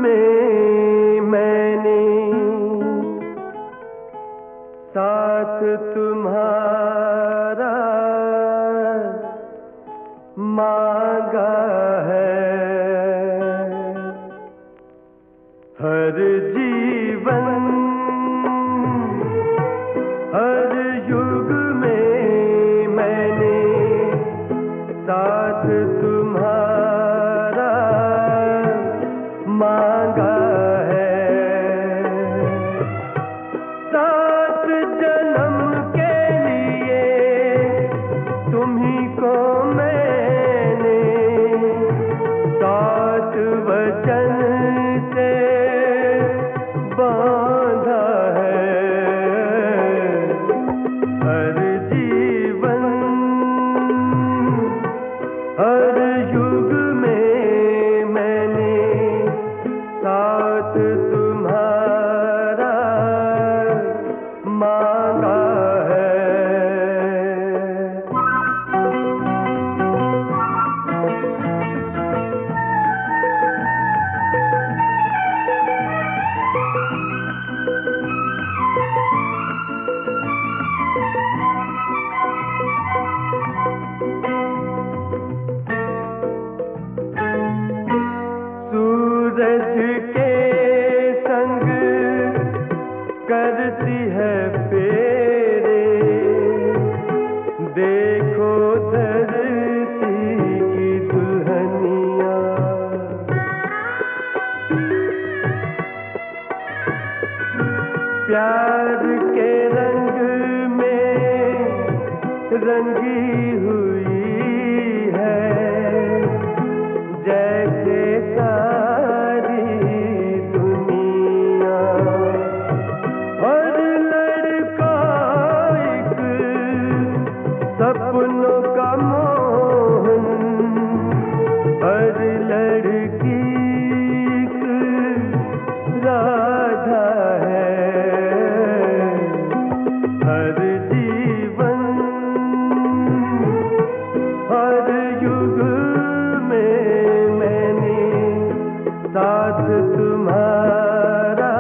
में मैंने साथ तुम्हारा मांगा है। हर जीवन हर युग में मैंने साथ तुम्हारा मांगा है। सात जन्म के लिए तुम्ही को मैंने सात वचन से बांधा है। हर जीवन हर युग में मैंने साथ तुम्हारा मांगा है। सूरज के संग करती है फेरे, देखो धरती की दुल्हनिया। प्यार के रंग में रंगी हुई है जैसे सारी दुनिया। हर लड़का एक सपनों का मोहन, हर लड़की एक राधा है। हर जीवन हर युग में मैंने साथ तुम्हारा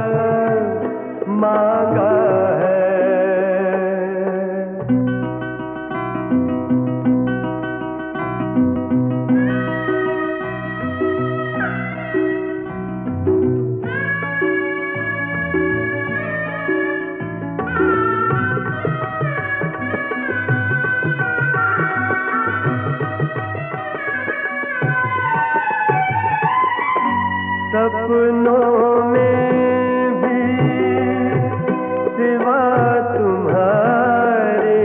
मांगा है। सपनों में भी सिवा तुम्हारे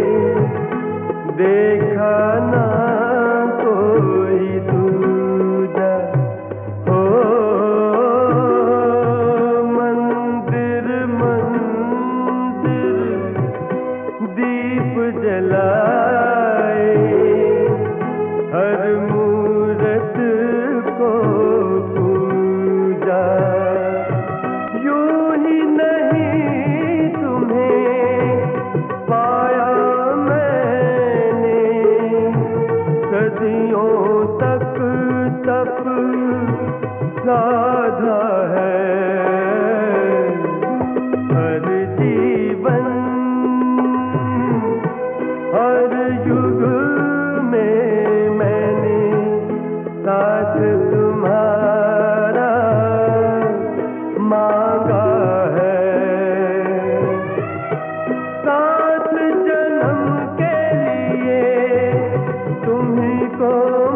देखा ना कोई दूजा। हो मंदिर मंदिर दीप जलाए, हर मूरत को पूजा। यूं ही नहीं तुम्हें पाया मैंने, सदियों तक तप साधा है। हर जीवन हर युग में मैंने साथ तुम्हारा मांगा है। सात जन्म के लिए तुम्ही को